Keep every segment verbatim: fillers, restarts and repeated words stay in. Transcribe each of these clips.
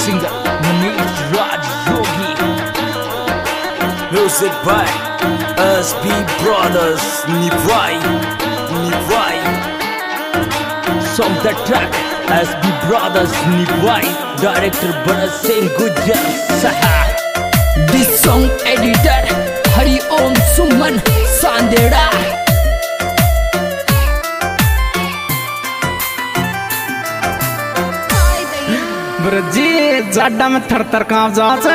singer Manish Raj Yogi. Music by S B Brothers Nivai Nivai. Song the track S B Brothers Nivai. Director Bharat Singh Gujjar Saha. This song editor Hari Om Suman Sandera. Braji जाडा में थर थर कांप जाते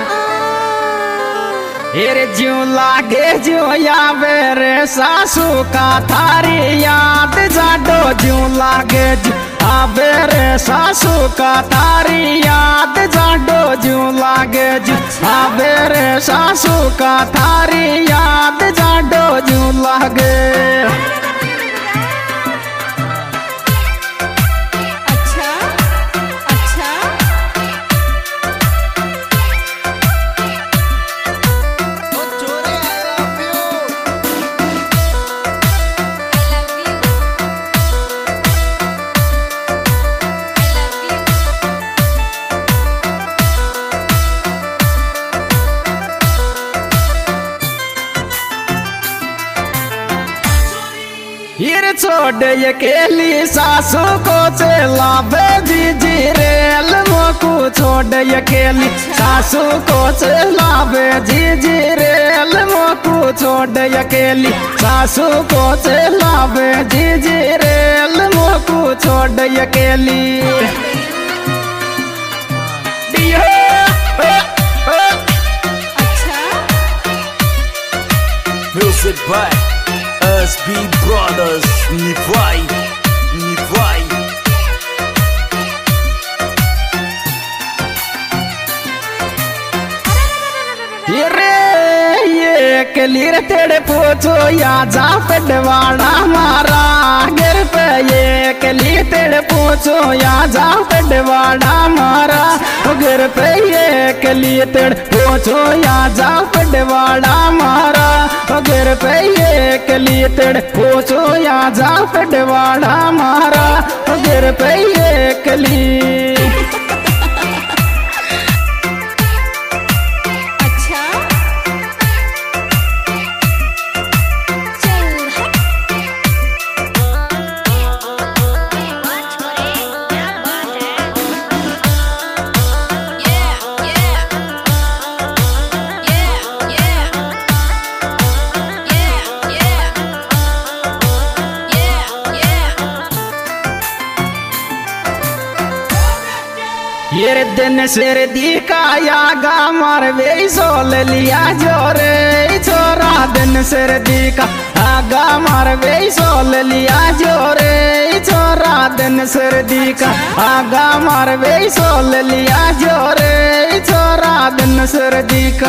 हेरे ज्यों लागे ज्यों यावे रे सासू का थारी याद जाडो ज्यों लागे ज्यों आवे रे सासू का थारी याद जाडो ज्यों लागे ज्यों आवे रे सासू का थारी याद जाडो ज्यों लागे। हिर छोड़ अकेली सासू को चलावे जीजी रेल मोकू छोड़ अकेली सासू को चलावे जीजी रेल मोकू छोड़ अकेली सासू को चलावे जीजी रेल मोकू छोड़ अकेली। Music by S B Brothers Nivai Nivai. ये ये कलीर तेरे पूछो या जा पडवाड़ा मारा गिर पे ये कली तेरे पूछो या जा पडवाड़ा मारा गिर पे ये कली तेरे पूछो या जा पडवाड़ा मारा गिर पे ये कली तेरे पूछो या जा पडवाड़ा मारा गिर पे ये कली। ये दिन सिर दिखाया गा मार वे सोल लिया जोरे छोरा दिन सिर दिखा आगा मार वे सोल लिया जोरे छोरा दिन सिर दिखा आगा मार वे सोल लिया जोरे छोरा दिन सिर दिखा।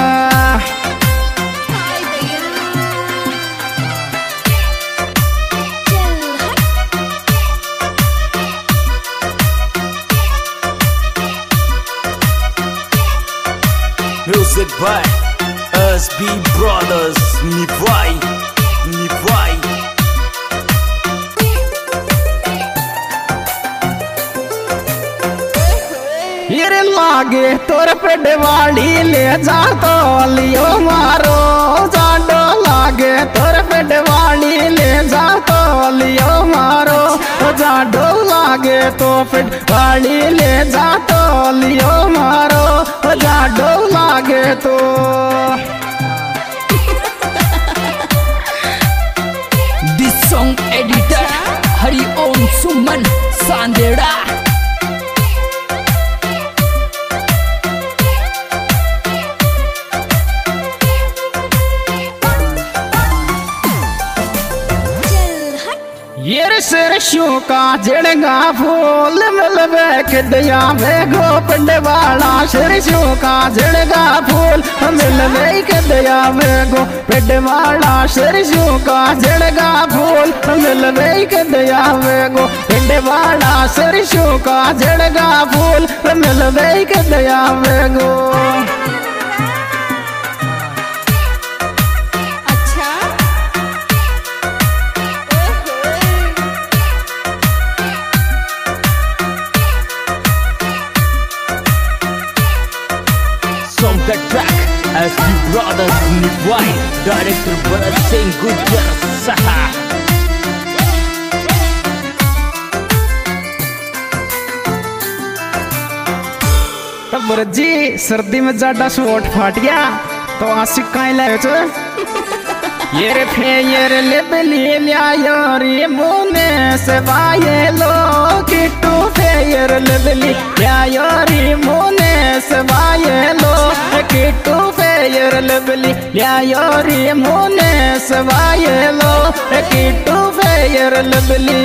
Music by S B Brothers Nivai Nivai. हिर लागे तोर पे दिवाली ले जा तो लियो मारो जाडो लागे तोर पे दिवाली ले जा तो लियो मारो जाडो लागे तो पे दिवाली ले जा तो लियो मारो जाडो लागे तो। This song editor Hari Om Suman Sandera. ये सरसों का जड़गा फूल मिलवे खदिया में गोपंड वाला सरसों का जड़गा फूल मिलवे खदिया में गोपंड वाला सरसों का जड़गा फूल मिलवे खदिया में गोपंड वाला सरसों का जड़गा फूल मिलवे खदिया में गो। the track S B Brothers Nivai, director Bharat Singh Gujjar Saha. तब जी सर्दी में ज्यादा सूट फाट गया तो आशिक कहीं लाए छो ये रे फेयर ले बली लिया योरी मुने से बाये लो किट्टू फेयर ले बली लिया योरी मुने से बाये लो किट्टू फेयर ले बली लिया योरी मुने से बाये लो किट्टू फेयर ले बली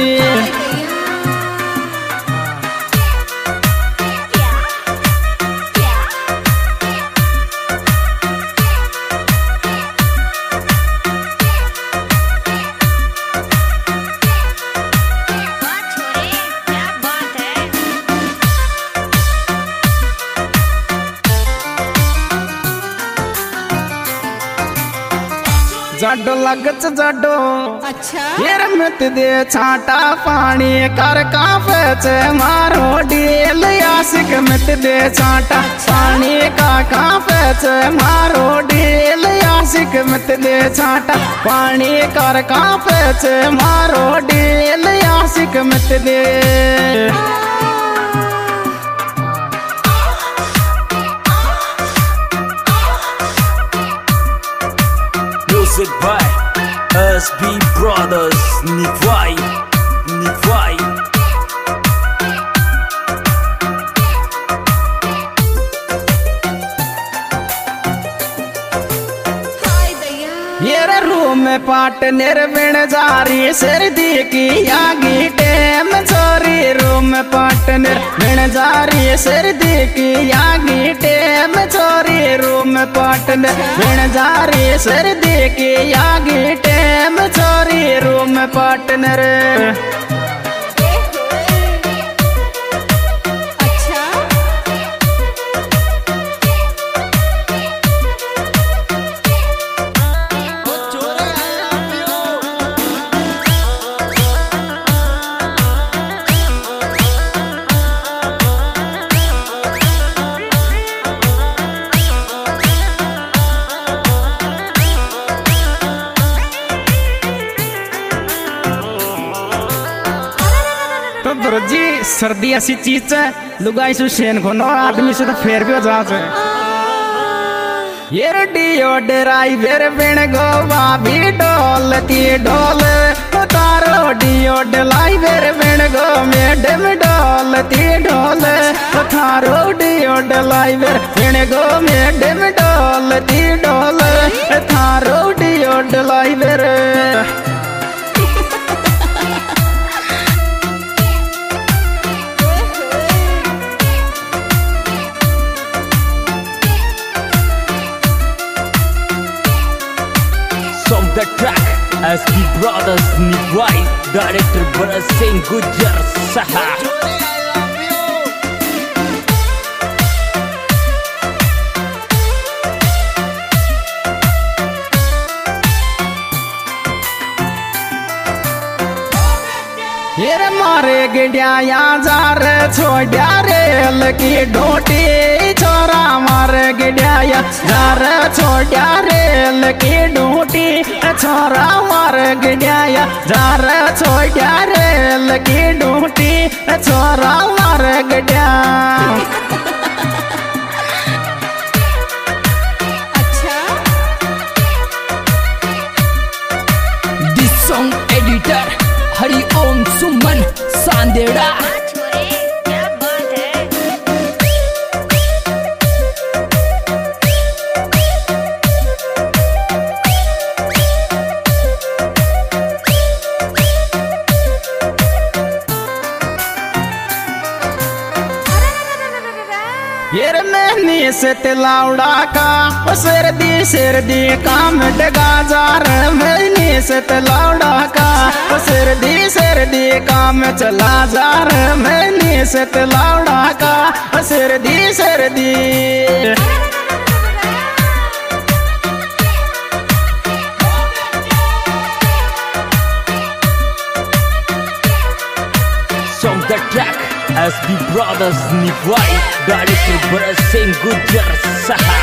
जाडो लगच जाडो अच्छा येर मत दे छाटा पानी कर काफे चे मारो डील आशिक मत दे छाटा पानी का काफे चे मारो डील आशिक मत दे छाटा पानी कर काफे चे मारो डील आशिक मत दे Music by S B Brothers Nivai, Nivai. ये रूम में पार्टनर बिन जारी सर्दी की आगी टेम चोरी रूम में पार्टनर बिन जारी सर्दी की आगी टेम चोरी रूम में पार्टनर बिन जारी सर्दी की आगी टेम चोरी रूम में पार्टनर जी सर्दी ऐसी चीज है लुगाई सु शेन घनो आदमी से तो फेर भी हो जाते ये डियो ड्राइवर बिन गोवा भी डोलती डोल तारो डियो ड्राइवर बिन गो मैडम डोलती डोल थारो डियो ड्राइवर बिन गो मैडम डोलती डोल थारो डियो driver From the track S B Brothers Nivai, director Bharat Singh Gujjar Saha. ये मारे गिडिया जार छोड़ा रेल की डोटी छोरा मारे गिडिया जार छोड़ा रेल की डोटी छोरा मारे गिडिया जार छोड़ा रेल की डोटी छोरा मारे गिडिया This song editor Hari Om Suman Sandera. ये मैंने से तिलाउड़ा का सर्दी सर्दी काम डगा जार मैंने से तिलाउड़ा का सर्दी सर्दी काम चला जार मैंने से तिलाउड़ा का सर्दी सर्दी From the track S B Brothers Nivai, Director Bharat Singh Gujjar Saha.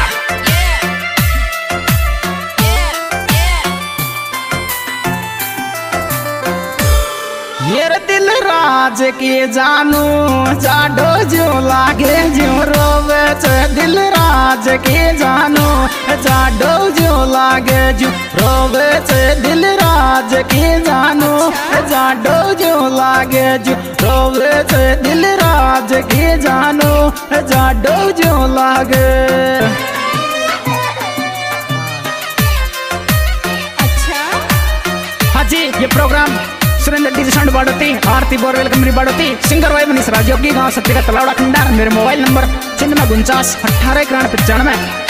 येर दिल राज के जानू जाडो जो लागे जो रोवे छे दिल राज के जानू जाडो जो लागे जो रोवे छे दिल राज के जानू जाडो जो लागे जो रोवे छे दिल राज के जानू जाडो जो लागे। अच्छा हाँ जी, ये programme Surendra D sound Baroti, Aarti borewell company Baroti, singer Y Manish Rajyogi, गांव सत्य का तलावड़ा खंडार। मेरे मोबाइल नंबर छिन्नवे उनचास अठारह इक्यानवे पचानवे।